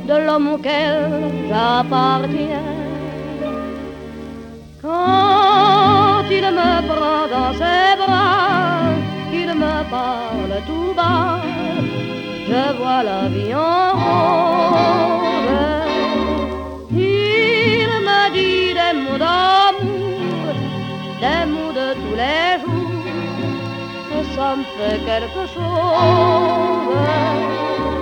de l'homme auquel j'appartiens. Quand il me prend dans ses bras, qu'il me parle tout bas, je vois la vie en rose. Il me dit des mots d'amour, des mots de tous les jours, que ça me fait quelque chose.